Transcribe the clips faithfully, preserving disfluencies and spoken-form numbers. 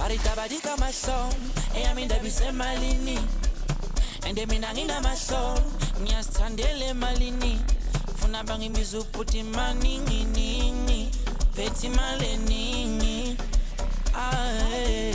Aritabadika my song, eyamida bise malini. And they mean angina my song, nyastandele malini. Funa bangi mizu puti maningi ningi, peti maleningi. Ah,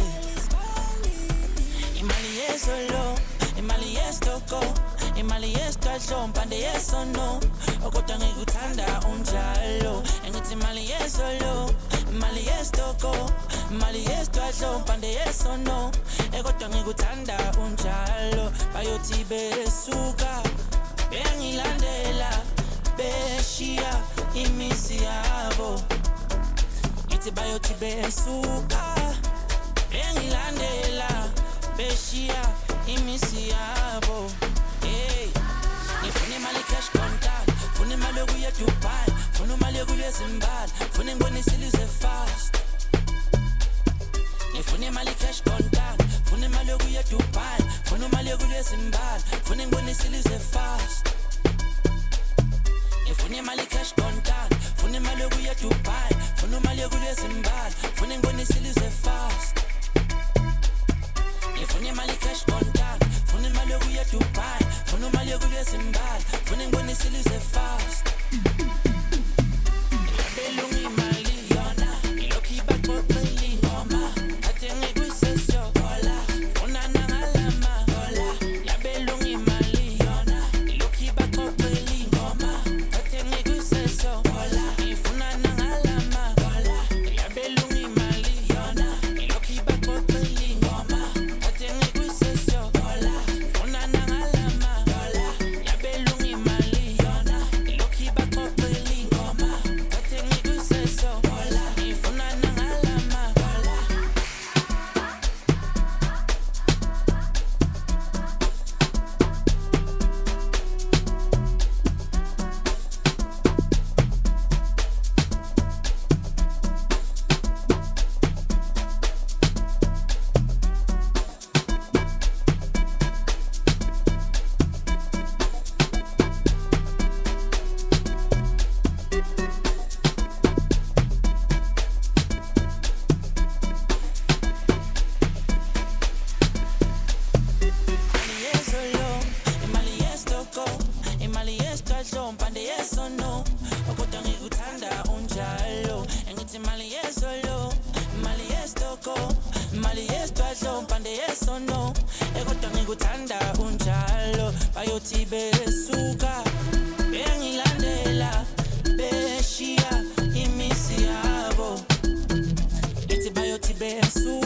Imali yes or no, Imali yes to go, Imali yes to jump, pande yes or no. Okotangi gutanda unjalo, and it's Imali yes or no, Imali yes to go, Imali yes to jump, pande yes or no. Okotangi gutanda unjalo, bayoti besuka, bengi landela, beshia imisiabo. It's bayoti besuka, bengi landela. Beshia, imisiabo. Hey, nifuni mali cash contact. Funi mali guya Dubai. Funi mali guya Zimbabwe. Funi ngoni silize fast. Nifuni mali cash contact. Funi mali guya Dubai. Funi mali guya Zimbabwe. Funi ngoni silize fast. Nifuni mali cash contact. Funi mali guya Dubai. Funi mali guya Zimbabwe. Funi ngoni silize fast. Funi mali cash contact, funi mali guya Dubai, funi mali guya Zimbabwe, funi ngoni silize fast. Belungi mali yona, iloki bako kweli ngoma, atenge kwisesyo kola, funa nangalama kola. Ya belungi mali yona, iloki bako kweli ngoma, atenge kwisesyo kola, ifuna nangalama kola. Ya belungi mali yona, iloki bako kweli ngoma. Beshia imisiabo. Iti bayoti besu.